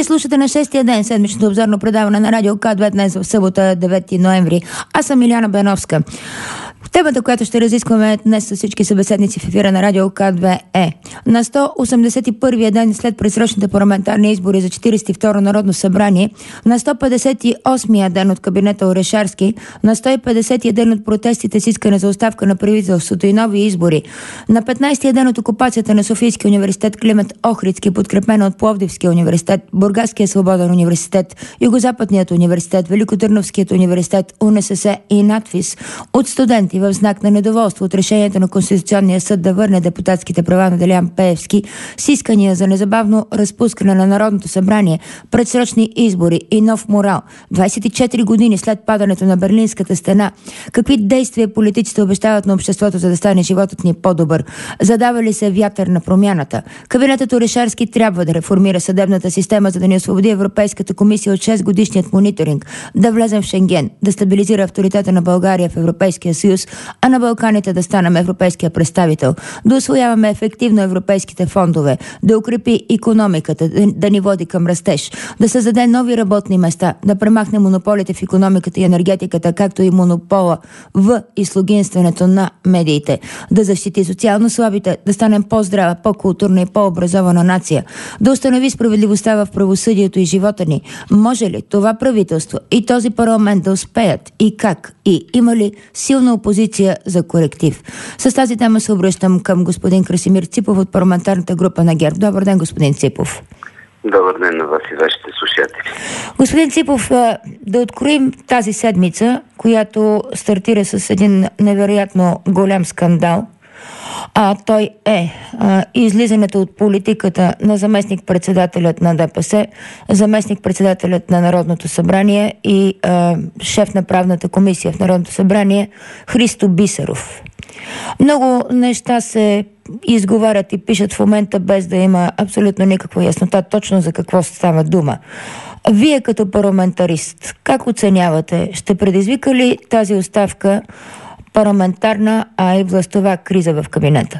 Вие слушате на 6-тия ден седмичното обзорно предаване на Радио К2 днес в събота, 9 ноември. Аз съм Иляна Беновска. Темата, която ще разискваме днес с всички събеседници в ефира на Радио К2 е: на 181-я ден след предсрочните парламентарни избори за 42-ро Народно събрание, на 158-я ден от кабинета Орешарски, на 150-я ден от протестите с искане за оставка на правителството и нови избори, на 15-я ден от окупацията на Софийския университет Климент Охридски, подкрепена от Пловдивския университет, Бургаския свободен университет, Югозападният университет, Великотърновският университет, УНСС и надфис от студенти в знак на недоволство от решението на Конституционния съд да върне депутатските права на Делян Пеевски с искания за незабавно разпускане на Народното събрание, предсрочни избори и нов морал. 24 години след падането на Берлинската стена, какви действия политиците обещават на обществото, за да стане животът ни по-добър? Задава ли се вятър на промяната? Кабинетът Орешарски трябва да реформира съдебната система, за да ни освободи Европейската комисия от 6-годишният мониторинг, да влезем в Шенген, да стабилизира авторитета на България в Европейския съюз, а на Балканите да станем европейския представител, да усвояваме ефективно европейските фондове, да укрепи икономиката, да ни води към растеж, да създаде нови работни места, да премахне монополите в икономиката и енергетиката, както и монопола в изслугинстването на медиите, да защити социално слабите, да станем по-здрава, по-културна и по-образована нация, да установи справедливостта в правосъдието и живота ни. Може ли това правителство и този парламент да успеят и как? И има ли силна опозиция за коректив? С тази тема се обръщам към господин Красимир Ципов от парламентарната група на ГЕРБ. Добър ден, господин Ципов. Добър ден на вас и вашите слушатели. Господин Ципов, да откроим тази седмица, която стартира с един невероятно голям скандал. Той е излизането от политиката на заместник-председателят на ДПС, заместник-председателят на Народното събрание и шеф на правната комисия в Народното събрание Христо Бисеров. Много неща се изговарят и пишат в момента, без да има абсолютно никаква яснота точно за какво става дума. Вие като парламентарист, как оценявате? Ще предизвика ли тази оставка парламентарна, а и властова криза в кабинета?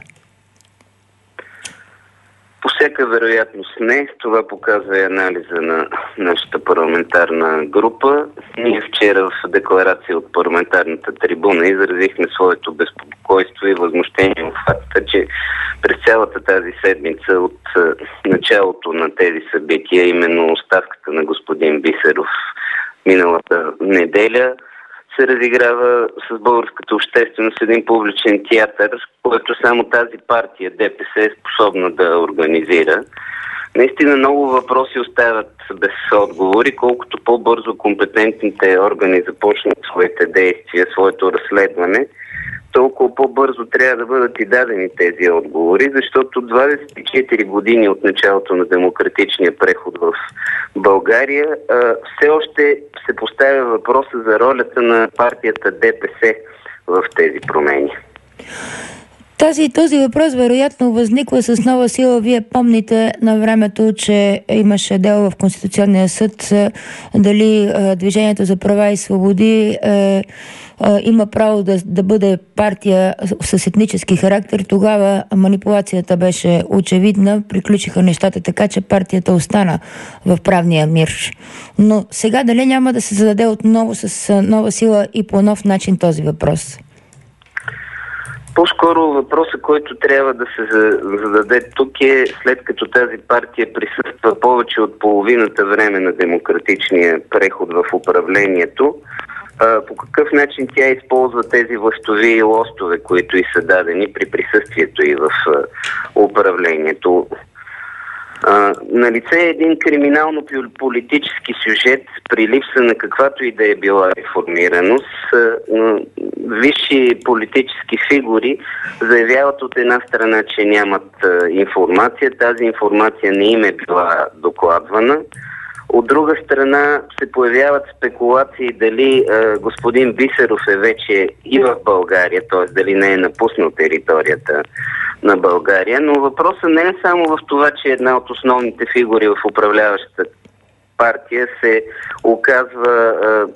По всяка вероятност не. Това показва и анализа на нашата парламентарна група. Ние вчера в декларация от парламентарната трибуна изразихме своето безпокойство и възмущение от факта, че през цялата тази седмица от началото на тези събития, именно оставката на господин Бисеров миналата неделя, се разиграва с българската общественост един публичен театър, който само тази партия ДПС е способна да организира. Наистина много въпроси остават без отговори, колкото по-бързо компетентните органи започнат своите действия, своето разследване, толкова по-бързо трябва да бъдат и дадени тези отговори, защото 24 години от началото на демократичния преход в България все още се поставя въпроса за ролята на партията ДПС в тези промени. Този въпрос вероятно възниква с нова сила. Вие помните на времето, че имаше дело в Конституционния съд дали Движението за права и свободи има право да бъде партия с етнически характер. Тогава манипулацията беше очевидна, приключиха нещата така, че партията остана в правния мир. Но сега дали няма да се зададе отново с нова сила и по нов начин този въпрос? По-скоро въпросът, който трябва да се зададе тук е, след като тази партия присъства повече от половината време на демократичния преход в управлението, по какъв начин тя използва тези властови лостове, които и са дадени при присъствието и в управлението. Налице е един криминално-политически сюжет при липса на каквато и да е била реформираност. Висши политически фигури заявяват от една страна, че нямат информация. Тази информация не им е била докладвана. От друга страна се появяват спекулации дали господин Бисеров е вече и в България, т.е. дали не е напуснал територията на България. Но въпросът не е само в това, че една от основните фигури в управляващата партия се оказва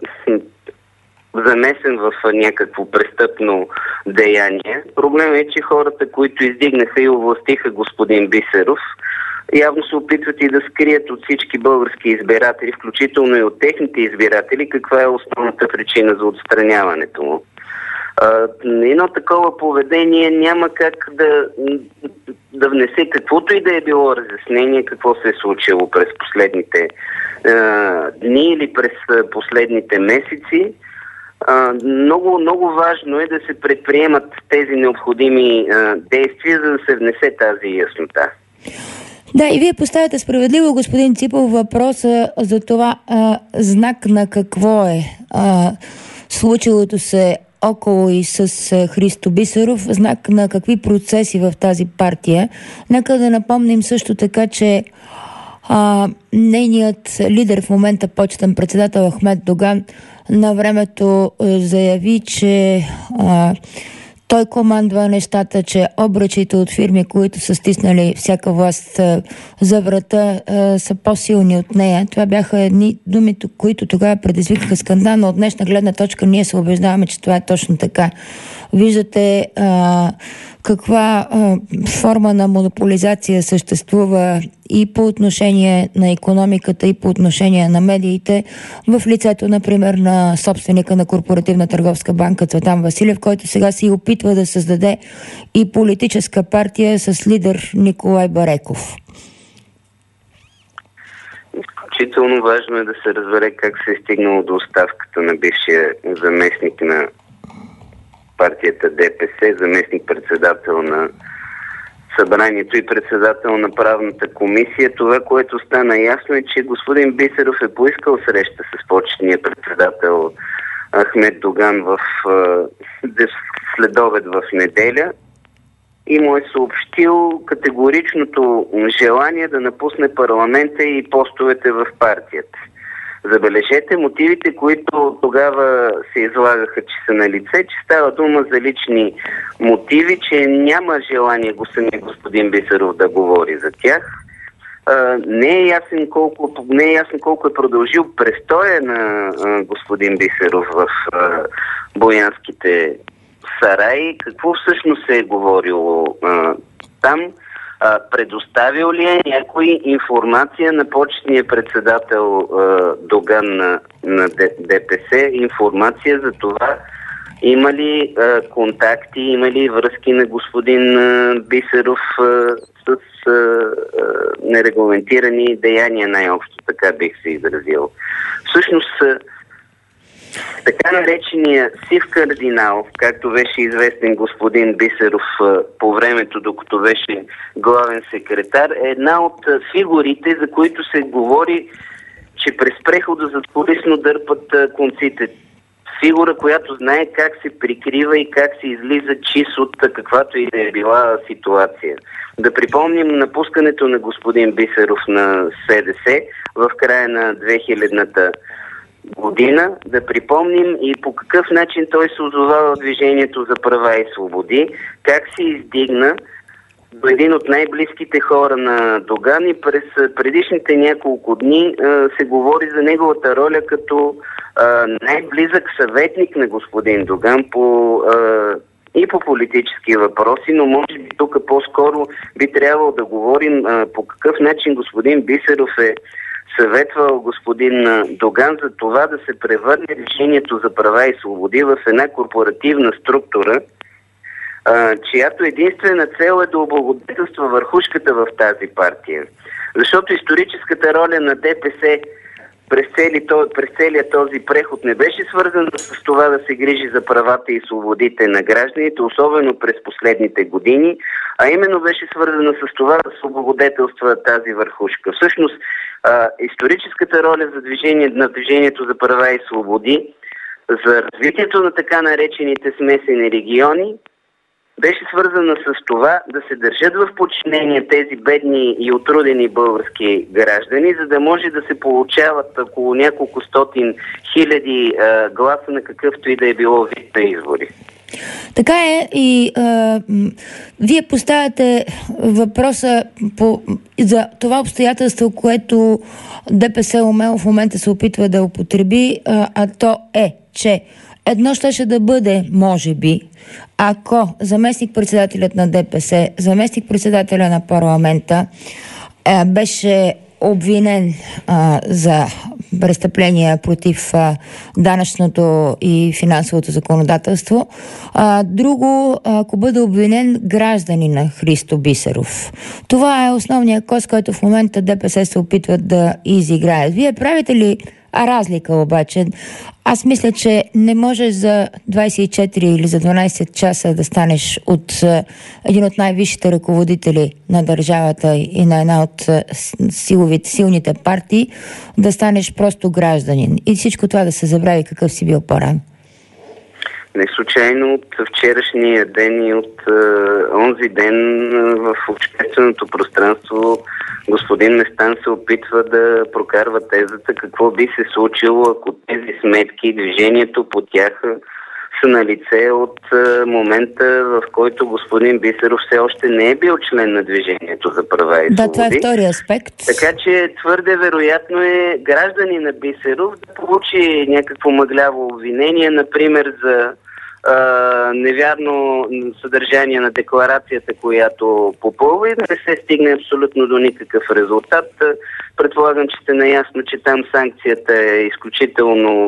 замесен в някакво престъпно деяние. Проблемът е, че хората, които издигнаха и овластиха господин Бисеров, явно се опитват и да скрият от всички български избиратели, включително и от техните избиратели, каква е основната причина за отстраняването му. Едно такова поведение няма как да внесе каквото и да е било разяснение какво се е случило през последните дни или през последните месеци. Много, много важно е да се предприемат тези необходими действия, за да се внесе тази яснота. Да, и вие поставяте справедливо, господин Ципов, въпроса за това знак на какво е случилото се около и с Христо Бисеров, знак на какви процеси в тази партия. Нека да напомним също така, че нейният лидер в момента, почетен председател Ахмед Доган, на времето заяви, че той командва нещата, че обръчите от фирми, които са стиснали всяка власт за врата, са по-силни от нея. Това бяха едни думи, които тогава предизвикаха скандал, но от днешна гледна точка ние се убеждаваме, че това е точно така. Виждате каква форма на монополизация съществува и по отношение на икономиката, и по отношение на медиите, в лицето, например, на собственика на Корпоративна търговска банка Цветан Василев, който сега се опитва да създаде и политическа партия с лидер Николай Бареков. Изключително важно е да се разбере как се е стигнало до оставката на бившия заместник на партията ДПС, заместник-председател на събранието и председател на правната комисия. Това, което стана ясно, е, че господин Бисеров е поискал среща с почетния председател Ахмед Доган в следобед в неделя и му е съобщил категоричното желание да напусне парламента и постовете в партията. Забележете мотивите, които тогава се излагаха, че са на лице, че става дума за лични мотиви, че няма желание самия господин Бисеров да говори за тях. Не е ясно колко е продължил престоя на господин Бисеров в боянските сараи, какво всъщност се е говорило там. Предоставил ли е някой информация на почетния председател Доган на ДПС, информация за това има ли контакти, има ли връзки на господин Бисеров с нерегламентирани деяния, най-общо така бих се изразил. Всъщност така наречения сив кардинал, както беше известен господин Бисеров по времето, докато беше главен секретар, е една от фигурите, за които се говори, че през прехода задкулисно дърпат конците. Фигура, която знае как се прикрива и как се излиза чист от каквато и да е била ситуация. Да припомним напускането на господин Бисеров на СДС в края на 2000-та година, да припомним и по какъв начин той се озовава в Движението за права и свободи, как се издигна до един от най-близките хора на Доган и през предишните няколко дни се говори за неговата роля като най-близък съветник на господин Доган и по политически въпроси, но може би тук по-скоро би трябвало да говорим по какъв начин господин Бисеров е съветвал господин Доган за това да се превърне Движението за права и свободи в една корпоративна структура, чиято единствена цел е да облагодетелства върхушката в тази партия. Защото историческата роля на ДПС през целия този преход не беше свързана с това да се грижи за правата и свободите на гражданите, особено през последните години, а именно беше свързана с това да се облагодетелства тази върхушка. Всъщност, историческата роля на Движението за права и свободи за развитието на така наречените смесени региони беше свързана с това да се държат в подчинение тези бедни и отрудени български граждани, за да може да се получават около няколко стотин хиляди гласа на какъвто и да е било вид на избори. Така е и вие поставяте въпроса за това обстоятелство, което ДПС умело в момента се опитва да употреби, а то е, че едно щеше да бъде, може би, ако заместник-председателят на ДПС, заместник-председателя на парламента беше обвинен за престъпления против данъчното и финансовото законодателство. Друго, ако бъде обвинен гражданина Христо Бисеров. Това е основният коз, който в момента ДПС се опитват да изиграят. Вие правите ли разлика обаче? Аз мисля, че не можеш за 24 или за 12 часа да станеш от един от най-висшите ръководители на държавата и на една от силните партии, да станеш просто гражданин. И всичко това да се забрави какъв си бил по-рано. Не случайно от вчерашния ден и от онзи ден в общественото пространство господин Местан се опитва да прокарва тезата какво би се случило, ако тези сметки, движението по тях са на лице от момента, в който господин Бисеров все още не е бил член на Движението за права и свободи. Да, това е втори аспект. Така че твърде вероятно е гражданин на Бисеров да получи някакво мъгляво обвинение, например за невярно съдържание на декларацията, която попълва, и да не се стигне абсолютно до никакъв резултат. Предполагам, че сте наясно, че там санкцията е изключително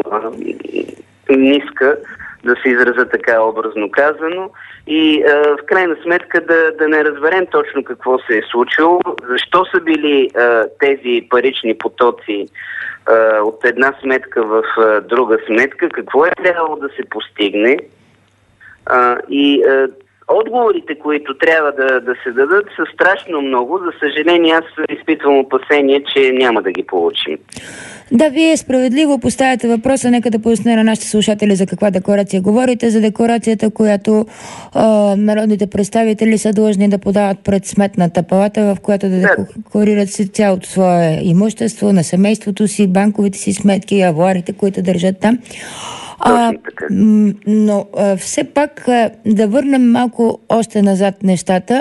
ниска, да се израза така образно казано, и в крайна сметка да не разберем точно какво се е случило, защо са били тези парични потоци от една сметка в друга сметка, какво е трябвало да се постигне, и отговорите, които трябва да се дадат, са страшно много. За съжаление, аз изпитвам опасение, че няма да ги получим. Да, вие справедливо поставяте въпроса. Нека да поясня на нашите слушатели за каква декларация говорите. За декларацията, която народните представители са длъжни да подават пред Сметната палата, в която да декларират си цялото свое имущество, на семейството си, банковите си сметки, авуарите, които държат там. Но все пак да върнем малко още назад нещата.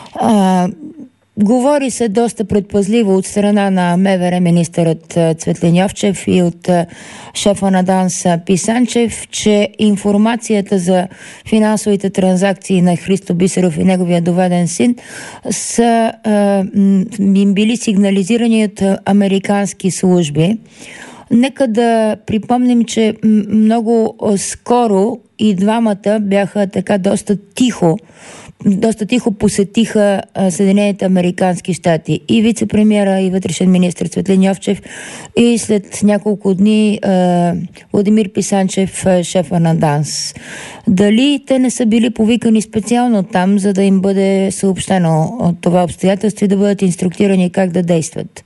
Говори се доста предпазливо от страна на МВР министърът Цветлин Йовчев и от шефа на ДАНС Писанчев, че информацията за финансовите транзакции на Христо Бисеров и неговия доведен син са им били сигнализирани от американски служби. Нека да припомним, че много скоро и двамата бяха така доста тихо посетиха Съединените американски щати. И вице-премиера, и вътрешен министър Цветлин Йовчев, и след няколко дни Владимир Писанчев, шефа на ДАНС. Дали те не са били повикани специално там, за да им бъде съобщено от това обстоятелство и да бъдат инструктирани как да действат?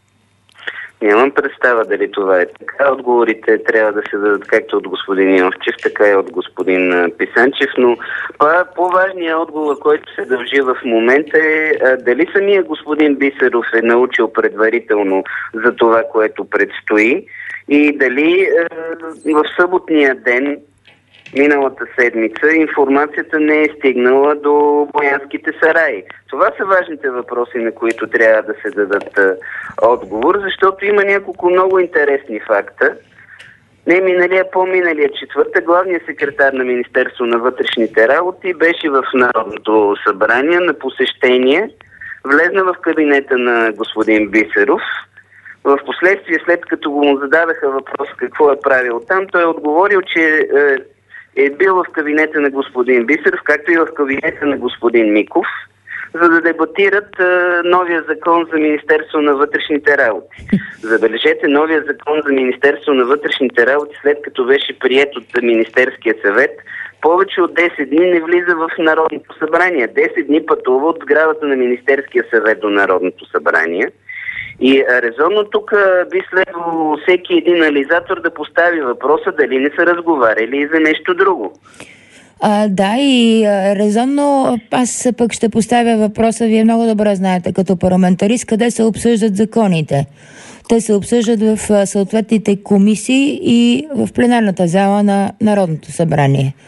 Нямам представа дали това е така. Отговорите трябва да се дадат както от господин Йовчев, така и от господин Писанчев, но по-важният отговор, който се дължи в момента, е дали самия господин Бисеров е научил предварително за това, което предстои, и дали в съботния ден, миналата седмица, информацията не е стигнала до боянските сараи. Това са важните въпроси, на които трябва да се дадат отговор, защото има няколко много интересни факта. Не миналия, по-миналия четвъртък главният секретар на Министерство на вътрешните работи беше в Народното събрание на посещение, влезна в кабинета на господин Бисеров. В последствие, след като му зададаха въпрос какво е правил там, той е отговорил, че е бил в кабинета на господин Бисеров, както и в кабинета на господин Миков, за да дебатират новия закон за Министерство на вътрешните работи. Забележете, новия закон за Министерство на вътрешните работи, след като беше приет от Министерския съвет, повече от 10 дни не влиза в Народното събрание. 10 дни пътува от сградата на Министерския съвет до Народното събрание. И резонно тук би следвало всеки един анализатор да постави въпроса дали не са разговаряли и за нещо друго. Да, и резонно аз пък ще поставя въпроса, вие много добре знаете като парламентарист, къде се обсъждат законите. Те се обсъждат в съответните комисии и в пленарната зала на Народното събрание.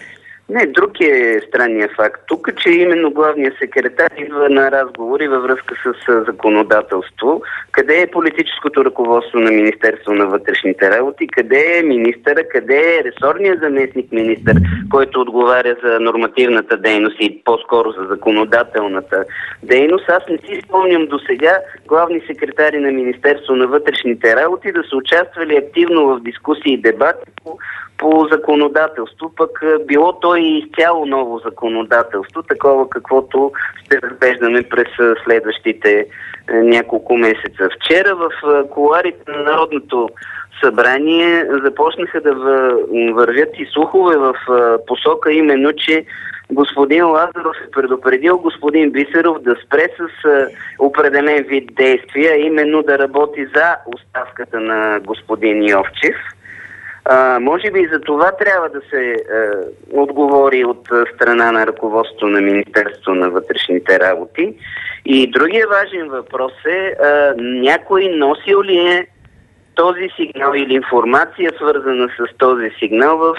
Не, друг е странния факт тук, че именно главният секретар идва на разговори във връзка с законодателство. Къде е политическото ръководство на Министерство на вътрешните работи? Къде е министъра? Къде е ресорният заместник министър, който отговаря за нормативната дейност и по-скоро за законодателната дейност? Аз не си спомням до сега главни секретари на Министерство на вътрешните работи да са участвали активно в дискусии и дебати по законодателство, пък било то и изцяло ново законодателство, такова каквото ще разглеждаме през следващите няколко месеца. Вчера в кулоарите на Народното събрание започнаха да вървят и слухове в посока именно, че господин Лазаров е предупредил господин Бисеров да спре с определен вид действия, именно да работи за оставката на господин Йовчев. Може би и за това трябва да се отговори от страна на ръководството на Министерството на вътрешните работи. И другия важен въпрос е, някой носил ли е този сигнал или информация, свързана с този сигнал в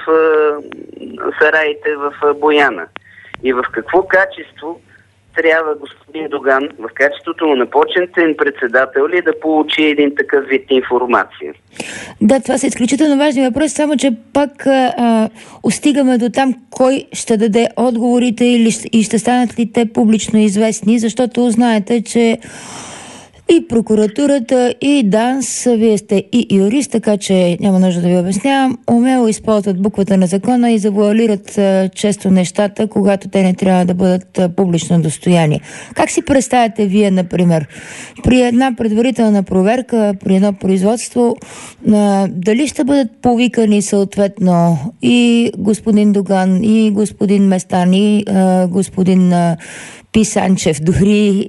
сараите в Бояна? И в какво качество трябва господин Доган, в качеството му на почетен председател ли, да получи един такъв вид информация? Да, това са изключително важни въпроси, само че пак стигаме до там кой ще даде отговорите и ще станат ли те публично известни, защото знаете, че и прокуратурата, и ДАНС, вие сте и юрист, така че няма нужда да ви обяснявам, умело използват буквата на закона и завуалират често нещата, когато те не трябва да бъдат публично достояние. Как си представяте вие, например, при една предварителна проверка, при едно производство, дали ще бъдат повикани съответно и господин Доган, и господин Местан, и господин Писанчев, дори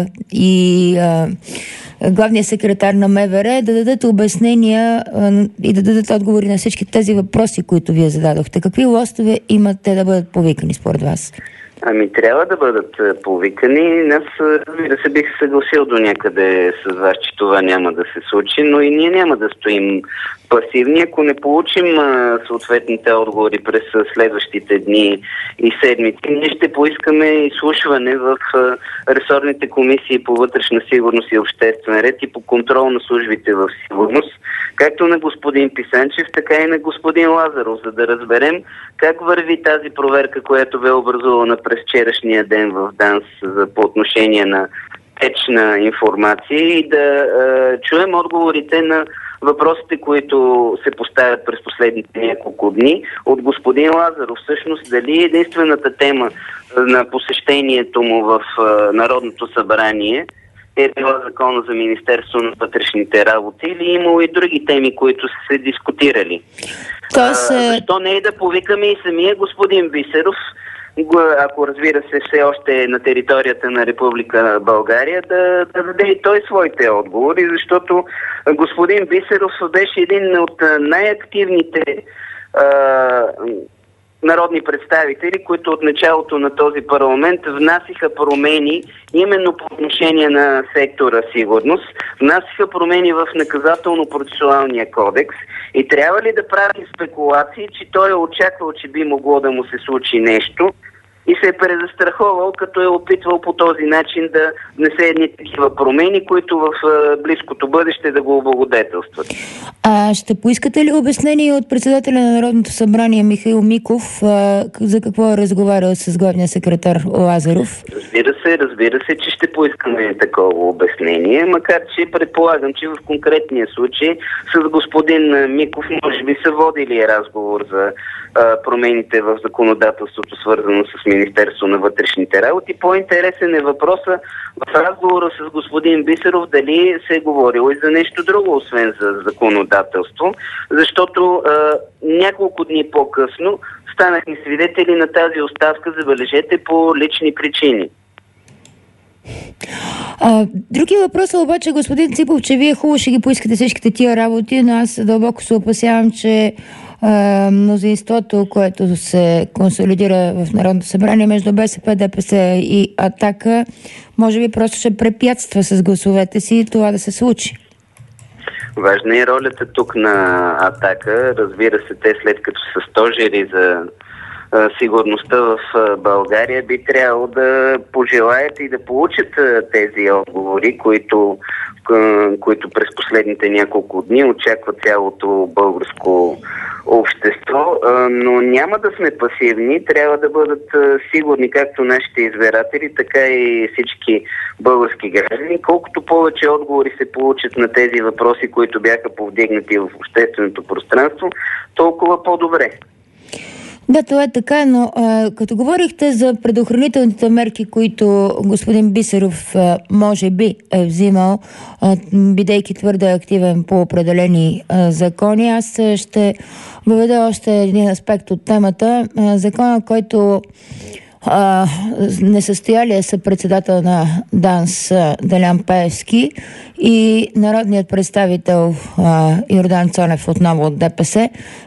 и главният секретар на МВР, да дадат обяснения и да дадат отговори на всички тези въпроси, които вие зададохте. Какви лостове имат те да бъдат повикани според вас? Трябва да бъдат повикани. Аз, разбира се, бих съгласил до някъде с вас, че това няма да се случи, но и ние няма да стоим пасивни. Ако не получим съответните отговори през следващите дни и седмици, ние ще поискаме изслушване в ресорните комисии по вътрешна сигурност и обществен ред и по контрол на службите в сигурност, както на господин Писанчев, така и на господин Лазаров, за да разберем как върви тази проверка, която бе образувана през вчерашния ден в ДАНС по отношение на течна информация и да чуем отговорите на въпросите, които се поставят през последните няколко дни от господин Лазаров. Всъщност, дали единствената тема на посещението му в Народното събрание е била закона за Министерство на вътрешните работи или имало и други теми, които са се дискутирали? Защо не е да повикаме и самия господин Бисеров, ако разбира се все още е на територията на Република България, да даде и той своите отговори, защото господин Бисеров беше един от най-активните народни представители, които от началото на този парламент внасиха промени именно по отношение на сектора сигурност, внасиха промени в наказателно-процесуалния кодекс и трябва ли да правим спекулации, че той е очаквал, че би могло да му се случи нещо и се е презастраховал, като е опитвал по този начин да внесе едни такива промени, които в близкото бъдеще да го облагодетелстват. Ще поискате ли обяснение от председателя на Народното събрание Михаил Миков за какво е разговарял с главния секретар Лазаров? Разбира се, че ще поискаме такова обяснение, макар че предполагам, че в конкретния случай с господин Миков може би са водили разговор за промените в законодателството, свързано с Министерство на вътрешните работи. По-интересен е въпроса в разговора с господин Бисеров дали се е говорило и за нещо друго, освен за законодателство, защото няколко дни по-късно станахме свидетели на тази оставка, забележете, по лични причини. Други въпрос е обаче, господин Ципов, че вие хубаво ще ги поискате всичките тия работи, но аз дълбоко се опасявам, че мнозинството, което се консолидира в Народното събрание между БСП, ДПС и Атака, може би просто ще препятства с гласовете си това да се случи. Важна е ролята тук на Атака. Разбира се, те след като са стожери за сигурността в България, би трябвало да пожелаят и да получат тези отговори, които през последните няколко дни очаква цялото българско общество, но няма да сме пасивни, трябва да бъдат сигурни както нашите избиратели, така и всички български граждани. Колкото повече отговори се получат на тези въпроси, които бяха повдигнати в общественото пространство, толкова по-добре. Да, това е така, но като говорихте за предохранителните мерки, които господин Бисеров може би е взимал, бидейки твърде активен по определени закони, аз ще въведа още един аспект от темата. Закона, който несъстоялия съпредседател на ДАНС Делян Пеевски и народният представител Йордан Цонев, отново от ДПС,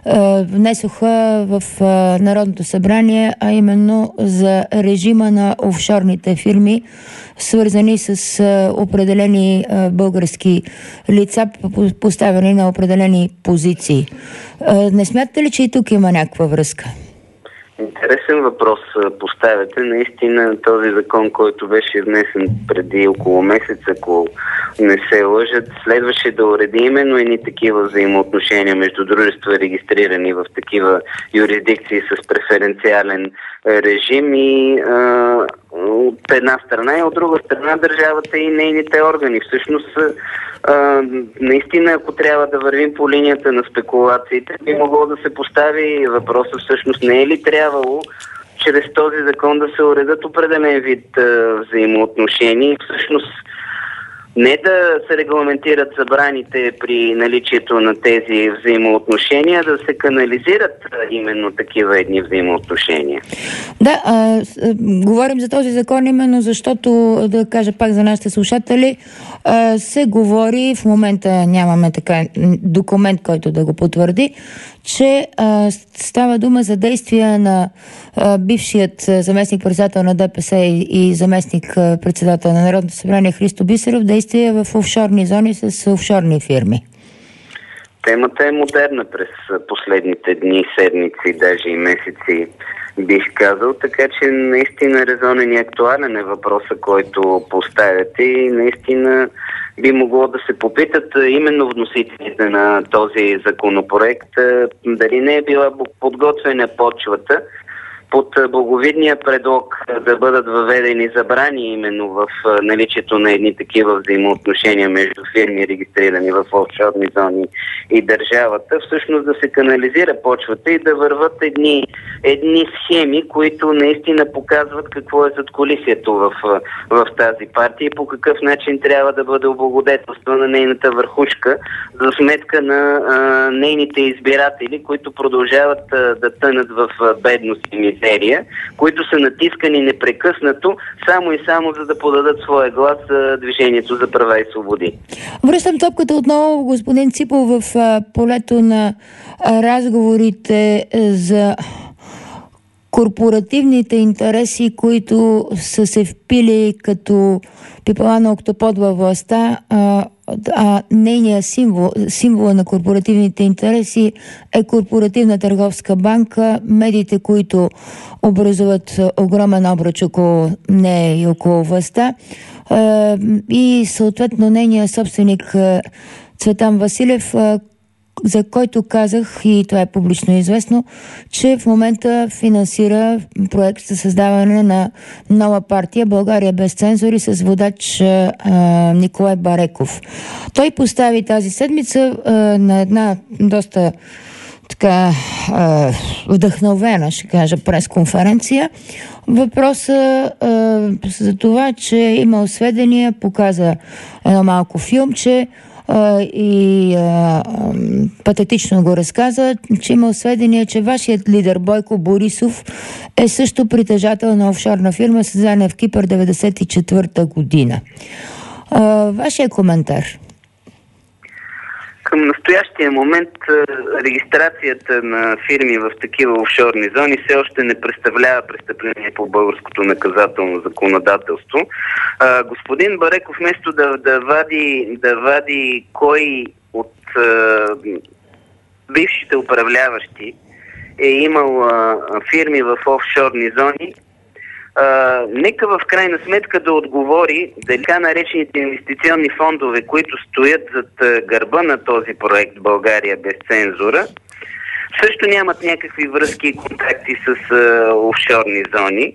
внесоха в Народното събрание, а именно за режима на офшорните фирми, свързани с определени български лица, поставени на определени позиции. Не смятате ли, че и тук има някаква връзка? Интересен въпрос поставяте. Наистина този закон, който беше внесен преди около месец, ако не се лъжат, следваше да уреди именно едни такива взаимоотношения между дружества, регистрирани в такива юрисдикции с преференциален режим и от една страна, и от друга страна държавата и нейните органи. Всъщност, наистина, ако трябва да вървим по линията на спекулациите, би могло да се постави въпроса, всъщност не е ли трябвало чрез този закон да се уредат определен вид взаимоотношения, всъщност не да се регламентират забраните при наличието на тези взаимоотношения, да се канализират именно такива едни взаимоотношения. Да, говорим за този закон именно защото, да кажа пак за нашите слушатели, се говори, в момента нямаме така документ, който да го потвърди, че става дума за действия на бившият заместник-председател на ДПС и заместник-председател на Народното събрание Христо Бисеров, действия в офшорни зони с офшорни фирми. Темата е модерна през последните дни, седмици, даже и месеци, бих казал, така че наистина резонен и актуален е въпроса, който поставяте и наистина би могло да се попитат именно вносителите на този законопроект дали не е била подготвена почвата под благовидния предлог да бъдат въведени забрани именно в наличието на едни такива взаимоотношения между фирми, регистрирани в офшорни зони и държавата, всъщност да се канализира почвата и да върват едни схеми, които наистина показват какво е задкулисието в тази партия и по какъв начин трябва да бъде облагодетелствана нейната върхушка за сметка на нейните избиратели, които продължават да тънат в бедност и мизерия, които са натискани непрекъснато, само и само за да подадат своя глас за Движението за права и свободи. Връщам топката отново, господин Ципов, в полето на разговорите за корпоративните интереси, които са се впили като пипала на октопод във властта, а нейният символ на корпоративните интереси е Корпоративна търговска банка, медиите, които образуват огромен обръч около нея и около властта, и съответно нейният собственик Цветан Василев, за който казах, и това е публично известно, че в момента финансира проект за създаване на нова партия България без цензури с водач Николай Бареков. Той постави тази седмица на една доста така вдъхновена, ще кажа, пресконференция въпроса за това, че имал сведения, показа едно малко филмче, и патетично го разказа, че имал сведения, че вашият лидер Бойко Борисов е също притежател на офшорна фирма, създадена в Кипър 1994 година. Вашия коментар? Към настоящия момент регистрацията на фирми в такива офшорни зони все още не представлява престъпление по българското наказателно законодателство. Господин Бареков, вместо да вади кой от бившите управляващи е имал фирми в офшорни зони. Нека в крайна сметка да отговори дали така наречените инвестиционни фондове, които стоят зад гърба на този проект България без цензура, също нямат някакви връзки и контакти с офшорни зони.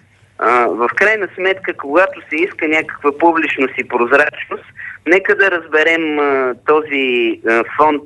В крайна сметка, когато се иска някаква публичност и прозрачност, нека да разберем този фонд,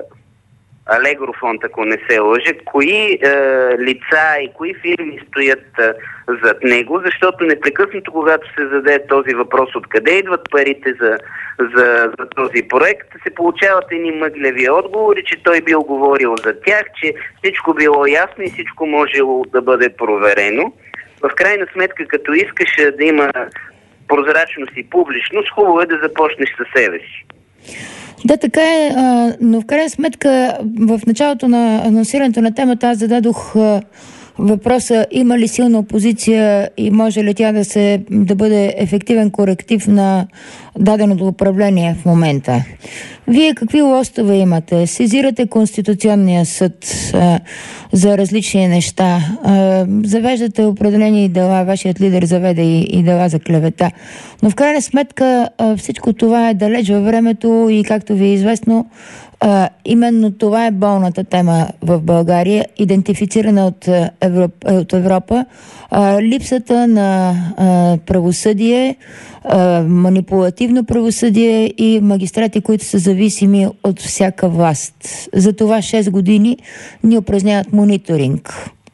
Алегро фонд, ако не се лъжа, кои лица и кои фирми стоят зад него, защото непрекъснато, когато се зададе този въпрос откъде идват парите за този проект, се получават едни мъгляви отговори, че той бил говорил за тях, че всичко било ясно и всичко можело да бъде проверено. В крайна сметка, като искаш да има прозрачност и публичност, хубаво е да започнеш със себе си. Да, така е, но в крайна сметка в началото на анонсирането на темата аз зададох въпроса има ли силна опозиция и може ли тя да бъде ефективен коректив на даденото управление в момента. Вие какви лостове имате? Сезирате Конституционния съд за различни неща. Завеждате определени дела, вашият лидер заведе и дела за клевета. Но в крайна сметка всичко това е далеч във времето и както ви е известно, именно това е болната тема в България, идентифицирана от Европа. Липсата на правосъдие, манипулативно правосъдие и магистрати, които са зависими от всяка власт. За това 6 години ни упражняват мониторинг.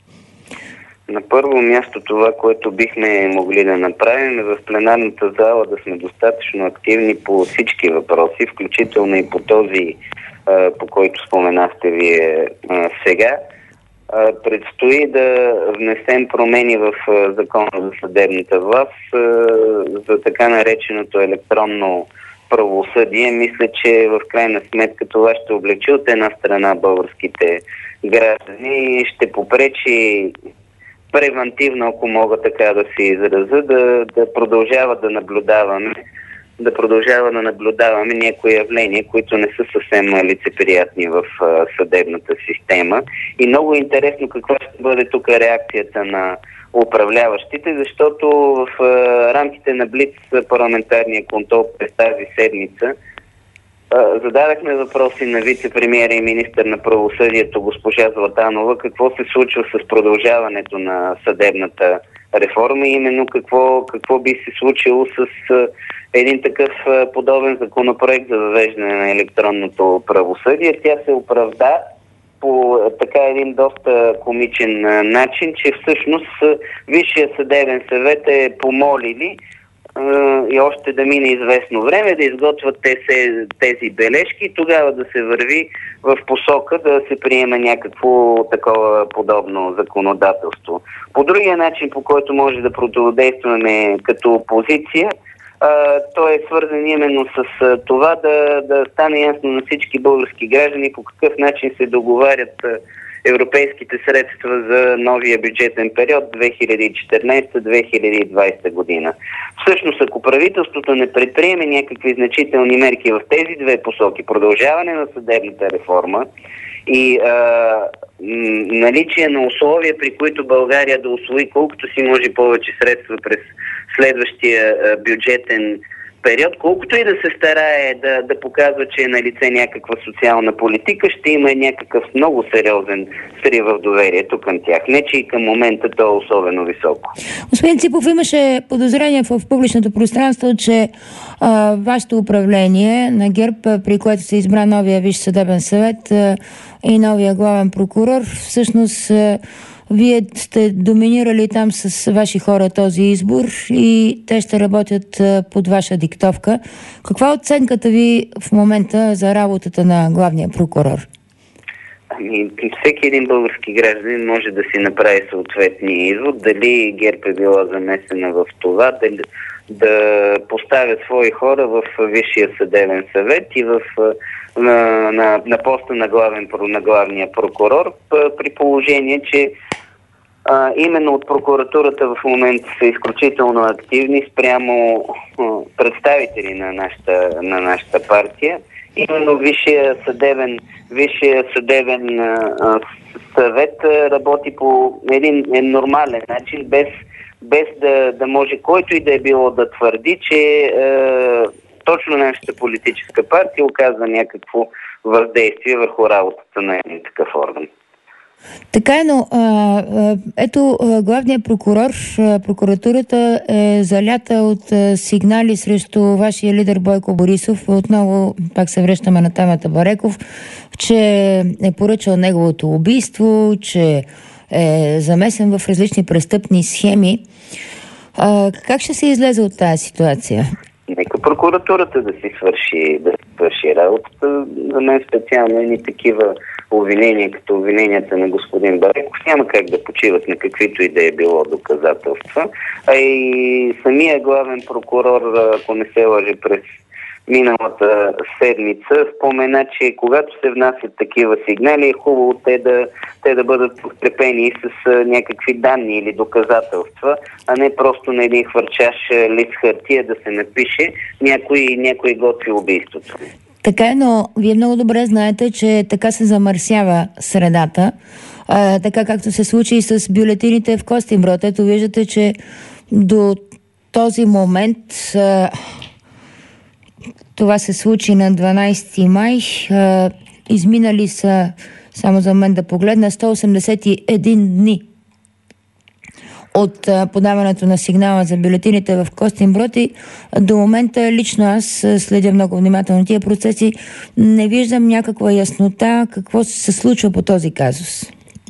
На първо място това, което бихме могли да направим е в пленарната зала да сме достатъчно активни по всички въпроси, включително и по този, по който споменахте вие сега. Предстои да внесем промени в Закона за съдебната власт за така нареченото електронно правосъдие. Мисля, че в крайна сметка това ще облегчи от една страна българските граждани и ще попречи превантивно, ако мога така да се изразя, да продължава да наблюдаваме някои явления, които не са съвсем лицеприятни в съдебната система. И много интересно каква ще бъде тук реакцията на управляващите, защото в рамките на Блиц парламентарния контрол през тази седмица зададахме въпроси на вице-премиера и министър на правосъдието госпожа Златанова какво се случва с продължаването на съдебната реформа и именно какво би се случило с един такъв подобен законопроект за въвеждане на електронното правосъдие. Тя се оправда по така един доста комичен начин, че всъщност Висшия съдебен съвет е помолили и още да мине известно време да изготвят тези бележки и тогава да се върви в посока да се приема някакво такова подобно законодателство. По другия начин, по който може да противодействаме като опозиция, той е свързан именно с това да стане ясно на всички български граждани по какъв начин се договарят европейските средства за новия бюджетен период 2014-2020 година. Всъщност, ако правителството не предприеме някакви значителни мерки в тези две посоки, продължаване на съдебната реформа и наличие на условия, при които България да усвои колкото си може повече средства през следващия бюджетен период, колкото и да се старае да показва, че е на лице някаква социална политика, ще има някакъв много сериозен срив в доверието към тях. Не, че и към момента то е особено високо. Господин Ципов, имаше подозрение в публичното пространство, че вашето управление на ГЕРБ, при което се избра новия Висш съдебен съвет и новия главен прокурор, всъщност вие сте доминирали там с ваши хора този избор и те ще работят под ваша диктовка. Каква е оценката ви в момента за работата на главния прокурор? Всеки един български гражданин може да си направи съответния извод. Дали ГЕРБ е била замесена в това, да поставя свои хора в Висшия съдебен съвет и на поста на главния прокурор, при положение, че именно от прокуратурата в момента са изключително активни спрямо представители на нашата партия именно Висшия съдебен съвет работи по един нормален начин, без да може който и да е било да твърди, че точно нашата политическа партия оказва някакво въздействие върху работата на един такъв орган. Така е, но ето главният прокурор, прокуратурата е залята от сигнали срещу вашия лидер Бойко Борисов. Отново пак се връщаме на темата Бареков, че е поръчал неговото убийство, че е замесен в различни престъпни схеми. Как ще се излезе от тази ситуация? Нека прокуратурата да си свърши работата. За мен специално и такива обвинения, като обвиненията на господин Бареков, няма как да почиват на каквито и да е било доказателства. А и самия главен прокурор, ако не се лъжи, през миналата седмица спомена, че когато се внасят такива сигнали, е хубаво те да бъдат подкрепени с някакви данни или доказателства, а не просто на един хвърчаш лист хартия да се напише някой готви убийството. Така е, но вие много добре знаете, че така се замърсява средата, така както се случи и с бюлетините в Костинброд. Ето виждате, че до този момент това се случи на 12 май. Изминали са, само за мен да погледна, 181 дни от подаването на сигнала за бюлетините в Костинброд и до момента лично аз следя много внимателно тия процеси. Не виждам някаква яснота какво се случва по този казус.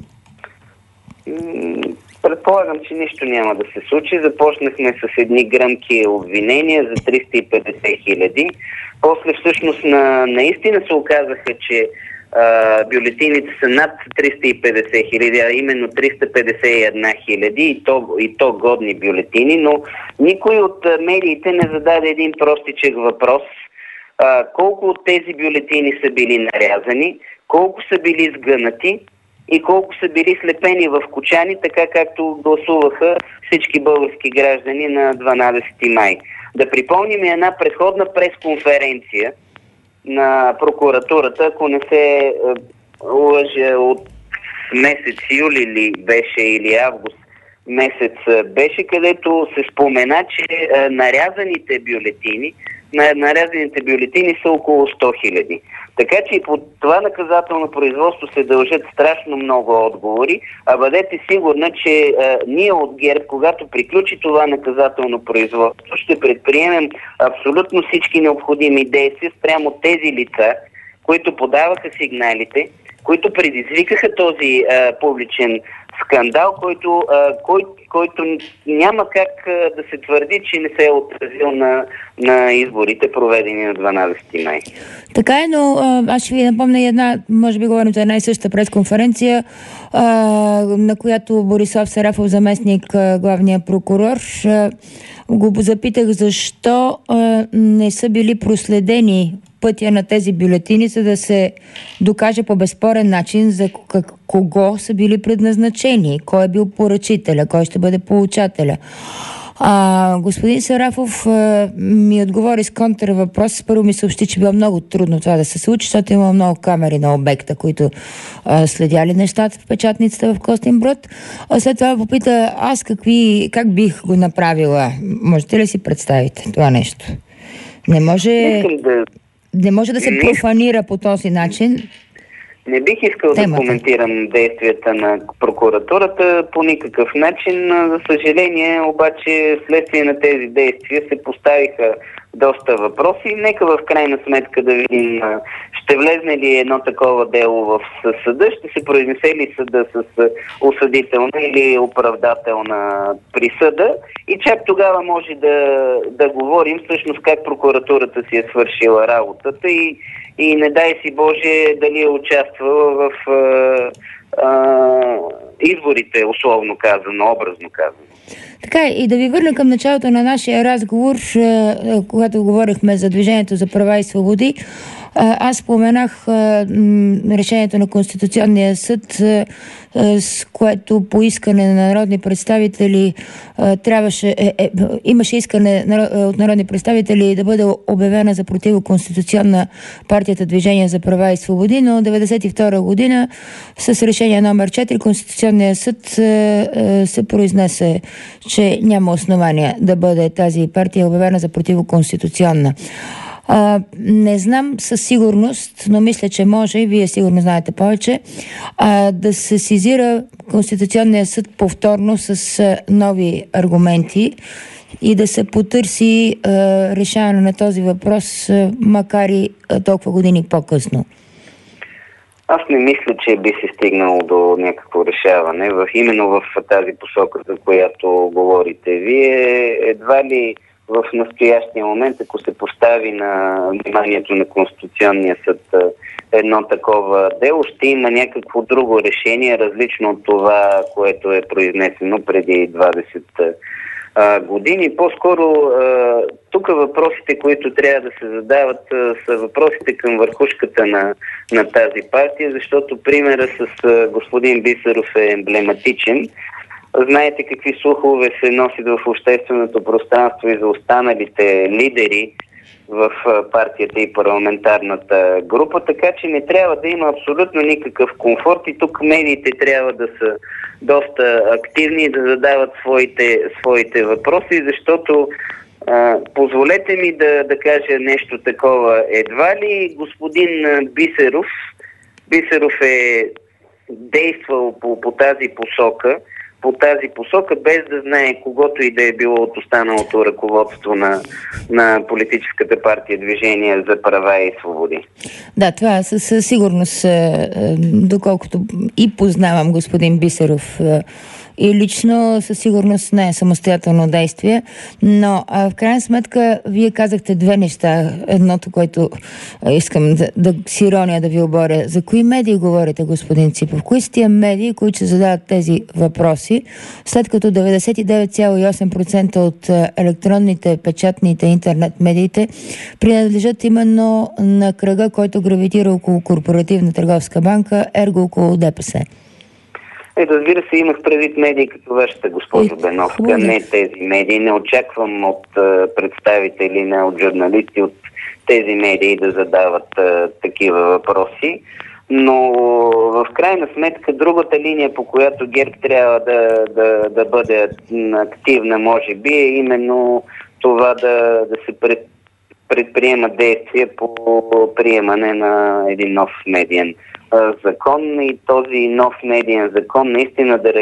Предполагам, че нищо няма да се случи. Започнахме с едни гръмки обвинения за 350 хиляди. После всъщност наистина се оказаха, че бюлетините са над 350 хиляди, а именно 351 хиляди и то годни бюлетини, но никой от медиите не зададе един простичък въпрос. Колко от тези бюлетини са били нарязани, колко са били сгънати и колко са били слепени в кочани, така както гласуваха всички български граждани на 12 май. Да припомним една предходна пресконференция на прокуратурата, ако не се лъжа, от месец юли ли беше или август месец беше, където се спомена, че нарязаните бюлетини са около 100 хиляди. Така че и по това наказателно производство се дължат страшно много отговори, а бъдете сигурна, че ние от ГЕРБ, когато приключи това наказателно производство, ще предприемем абсолютно всички необходими действия спрямо тези лица, които подаваха сигналите, които предизвикаха този публичен скандал, който няма как да се твърди, че не се е отразил на изборите, проведени на 12 май. Така е, но аз ще ви напомня една, може би говорим за една и съща пресконференция, на която Борислав Сарафов, заместник главния прокурор, го запитах защо не са били проследени пътя на тези бюлетини, за да се докаже по безспорен начин за кого са били предназначени, кой е бил поръчителя, кой ще бъде получателя. Господин Сарафов ми отговори с контрвъпрос. Първо ми съобщи, че било много трудно това да се случи, защото има много камери на обекта, които следяли нещата в печатницата в Костинброд. След това попита аз как бих го направила. Можете ли си представите това нещо? Не може да се профанира по този начин. Не бих искал да коментирам действията на прокуратурата по никакъв начин. За съжаление, обаче, следствие на тези действия се поставиха доста въпроси. Нека в крайна сметка да видим, ще влезне ли едно такова дело в съда, ще се произнесе ли съда с осъдителна или оправдателна присъда и чак тогава може да говорим всъщност как прокуратурата си е свършила работата и не дай си Боже дали е участвала в изборите, условно казано, образно казано. Така и да ви върна към началото на нашия разговор, когато говорихме за Движението за права и свободи. Аз споменах решението на Конституционния съд, с което по искане на народни представители имаше искане от народни представители да бъде обявена за противоконституционна партията Движение за права и свободи, но 1992 година с решение номер 4 Конституционният съд се произнесе, че няма основания да бъде тази партия обявена за противоконституционна. Не знам със сигурност, но мисля, че може, и вие сигурно знаете повече, да се сезира Конституционния съд повторно с нови аргументи и да се потърси решаване на този въпрос, макар и толкова години по-късно. Аз не мисля, че би се стигнало до някакво решаване. Именно в тази посока, за която говорите вие, едва ли в настоящия момент, ако се постави на вниманието на Конституционния съд едно такова дело, ще има някакво друго решение, различно от това, което е произнесено преди 20 години. По-скоро тук въпросите, които трябва да се задават, са въпросите към върхушката на тази партия, защото примерът с господин Бисеров е емблематичен. Знаете какви слухове се носят в общественото пространство и за останалите лидери в партията и парламентарната група, така че не трябва да има абсолютно никакъв комфорт и тук медиите трябва да са доста активни и да задават своите въпроси, защото позволете ми да кажа нещо такова. Едва ли господин Бисеров е действал по тази посока, без да знае когото и да е било от останалото ръководство на политическата партия Движение за права и свободи. Да, това със сигурност, доколкото и познавам господин Бисеров и лично, със сигурност не е самостоятелно действие, но в крайна сметка вие казахте две неща. Едното, което искам с ирония да ви оборя. За кои медии говорите, господин Ципов? Кои са тия медии, които се задават тези въпроси, след като 99,8% от електронните, печатните, интернет медиите принадлежат именно на кръга, който гравитира около Корпоративна търговска банка, ерго около ДПС? Разбира се, имах предвид медии като вашата, госпожо Беновска, не тези медии. Не очаквам от представители, от журналисти от тези медии да задават такива въпроси. Но в крайна сметка другата линия, по която ГЕРБ трябва да бъде активна, може би, е именно това да се предприема действия по приемане на един нов медиен закон и този нов медиен закон наистина да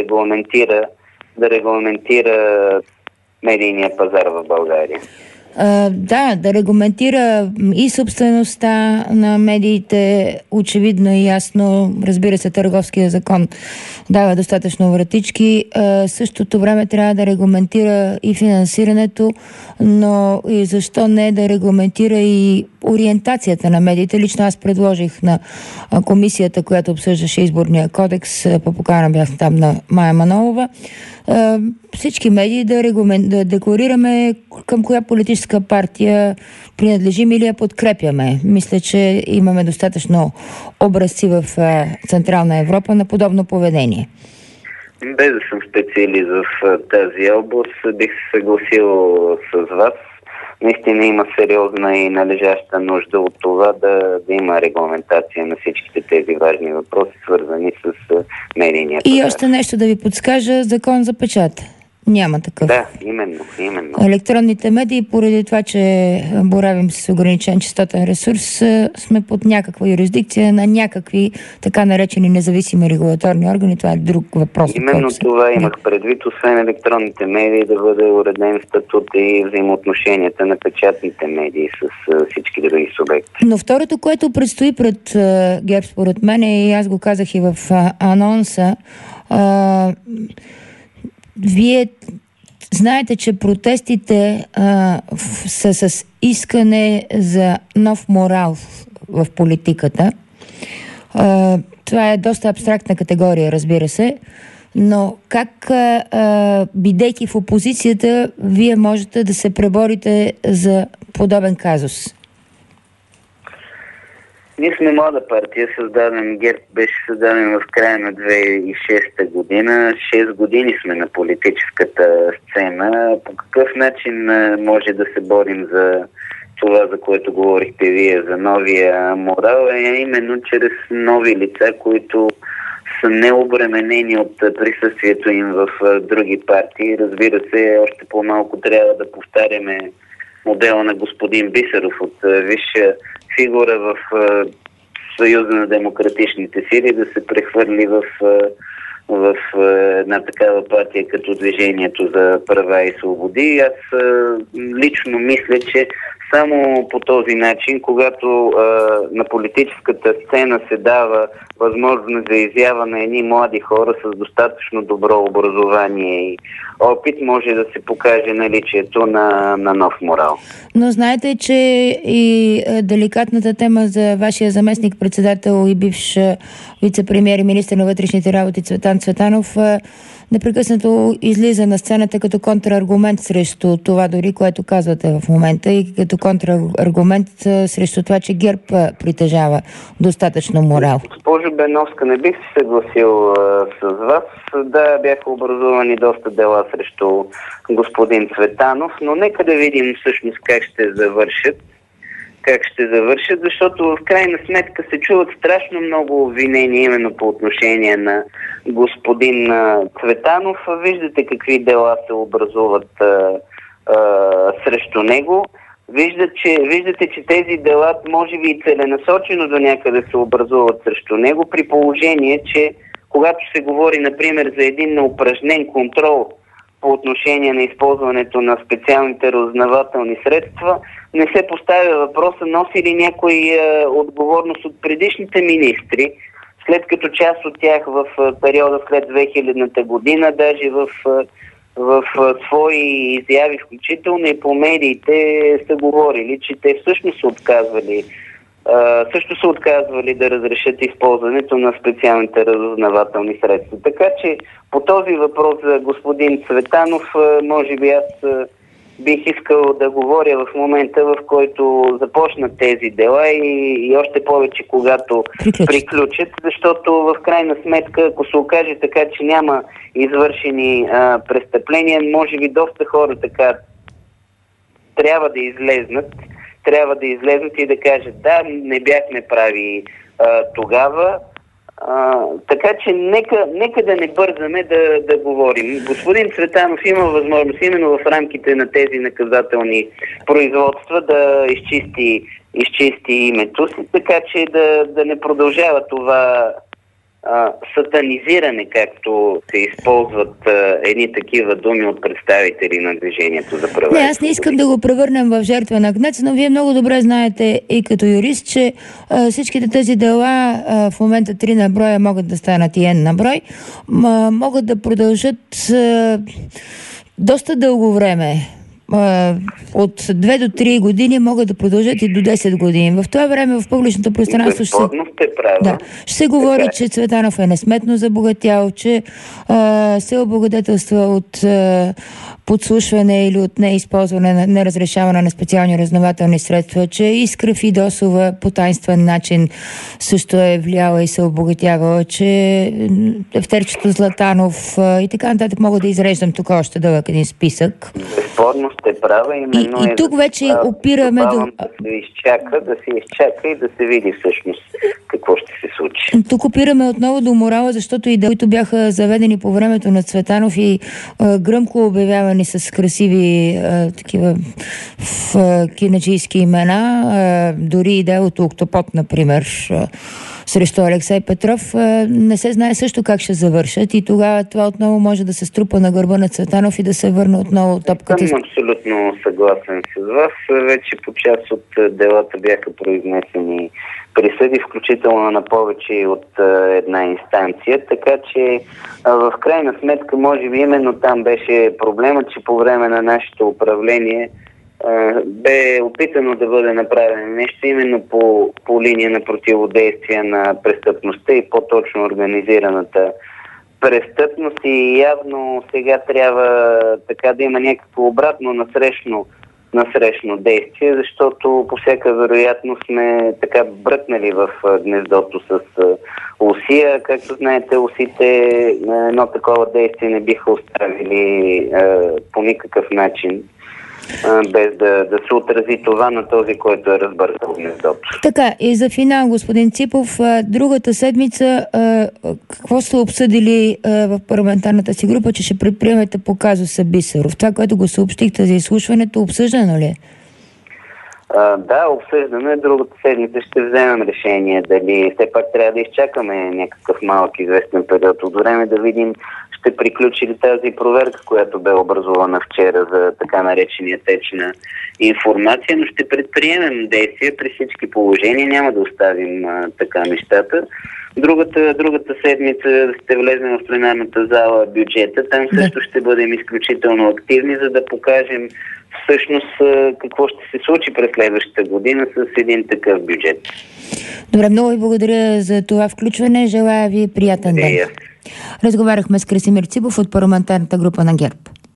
регламентира медийния пазар в България. Да регламентира и собствеността на медиите, очевидно и ясно. Разбира се, търговския закон дава достатъчно вратички. Същото време трябва да регламентира и финансирането, но и защо не да регламентира и ориентацията на медиите. Лично аз предложих на комисията, която обсъждаше изборния кодекс, по покана бях там на Мая Манолова, всички медии да декларираме към коя политическа партия принадлежим или я подкрепяме. Мисля, че имаме достатъчно образци в Централна Европа на подобно поведение. Без да съм специалист в тази област, бих се съгласил с вас. Наистина има сериозна и належаща нужда от това да има регламентация на всичките тези важни въпроси, свързани с медийния пазар. И още нещо да ви подскажа, закон за печата. Няма такъв. Да, именно. Електронните медии, поради това, че боравим с ограничен честотен ресурс, сме под някаква юрисдикция на някакви така наречени независими регулаторни органи. Това е друг въпрос. Именно това имах предвид, освен електронните медии, да бъде уреден статут и взаимоотношенията на печатните медии с всички други субекти. Но второто, което предстои пред ГЕРБ, според мен, и аз го казах и в анонса, вие знаете, че протестите са с искане за нов морал в политиката. Това е доста абстрактна категория, разбира се, но как, бидейки в опозицията, вие можете да се преборите за подобен казус? Ние сме млада партия, ГЕРБ беше създаден в края на 2006 година. 6 години сме на политическата сцена. По какъв начин може да се борим за това, за което говорихте вие, за новия морал, именно чрез нови лица, които са необременени от присъствието им в други партии. Разбира се, още по-малко трябва да повтаряме модела на господин Бисеров от висша фигура в Съюза на демократичните сили да се прехвърли в една такава партия като Движението за права и свободи. Аз лично мисля, че само по този начин, когато на политическата сцена се дава възможност за изява на едни млади хора с достатъчно добро образование и опит, може да се покаже наличието на нов морал. Но знаете, че и деликатната тема за вашия заместник-председател и бивш вице-премиер и министър на вътрешните работи Цветан Цветанов непрекъснато излиза на сцената като контраргумент срещу това, дори което казвате в момента, и като контраргумент срещу това, че ГЕРБ притежава достатъчно морал. Госпожо Беновска, не бих се съгласил с вас. Да, бяха образувани доста дела срещу господин Цветанов, но нека да видим всъщност как ще завършат, защото в крайна сметка се чуват страшно много обвинения именно по отношение на господин Цветанов. Виждате какви дела се образуват срещу него. Виждате, че тези дела може би и целенасочено до някъде се образуват срещу него, при положение, че когато се говори, например, за един неупражнен контрол по отношение на използването на специалните разузнавателни средства, не се поставя въпроса носи ли някой отговорност от предишните министри, след като част от тях в периода след 2000-та година, даже в свои изяви, включително и по медиите, са говорили, че те всъщност са отказвали да разрешат използването на специалните разузнавателни средства. Така че по този въпрос за господин Цветанов, може би аз бих искал да говоря в момента, в който започнат тези дела и още повече когато приключат, защото в крайна сметка, ако се окаже така, че няма извършени престъпления, може би доста хора така трябва да излезнат и да кажат: да, не бяхме прави тогава. Така че нека да не бързаме да говорим. Господин Цветанов има възможност именно в рамките на тези наказателни производства да изчисти името си, така че да не продължава това сатанизиране, както се използват едни такива думи от представители на Движението за права. Аз не искам да го превърнем в жертва на гнец, но вие много добре знаете и като юрист, че всичките тези дела в момента 3 на броя могат да станат и N на брой, могат да продължат доста дълго време. От 2 до 3 години могат да продължат и до 10 години. В това време в публичното пространство ще се говори, че Цветанов е несметно забогатял, че се облагодетелства от подслушване или от неизползване, неразрешаване на специални разузнавателни средства, че Искра Фидосова по таинствен начин също е влияла и се обогатявала, че Евтерчето Златанов и така нататък. Мога да изреждам тук още дълъг един списък. Безспорно сте права. И тук вече опираме до... Да се изчака и да се види всъщност какво ще се случи. Тук опираме отново до морала, защото и които бяха заведени по времето на Цветанов и гръмко обявявани с красиви такива кинаджийски имена, дори и делото Октопод, например, срещу Алексей Петров, не се знае също как ще завършат и тогава това отново може да се струпа на гърба на Цветанов и да се върне отново топката. Съм абсолютно съгласен с вас. Вече по част от делата бяха произнесени присъди, включително на повече от една инстанция, така че в крайна сметка може би именно там беше проблема, че по време на нашето управление бе опитано да бъде направено нещо именно по линия на противодействие на престъпността и по-точно организираната престъпност, и явно сега трябва така да има някакво обратно насрещно насрещно действие, защото по всяка вероятност сме така бръкнали в гнездото с Русия. Както знаете, Русите едно такова действие не биха оставили по никакъв начин, без да се отрази това на този, който е разбъркал гнездото. Така, и за финал, господин Ципов, другата седмица какво сте обсъдили в парламентарната си група, че ще предприемете по казуса Бисеров? Това, което го съобщихте за изслушването, обсъждано ли е? Да, обсъждаме. Другата седмица ще вземем решение дали все пак трябва да изчакаме някакъв малък известен период от време, да видим ще приключи ли тази проверка, която бе образувана вчера за така наречения теч на информация, но ще предприемем действия при всички положения, няма да оставим така нещата. Другата седмица ще влезем в пленарната зала бюджета. Там също ще бъдем изключително активни, за да покажем всъщност какво ще се случи през следващата година с един такъв бюджет. Добре, много ви благодаря за това включване. Желая ви приятен ден. Разговаряхме с Красимир Ципов от парламентарната група на ГЕРБ.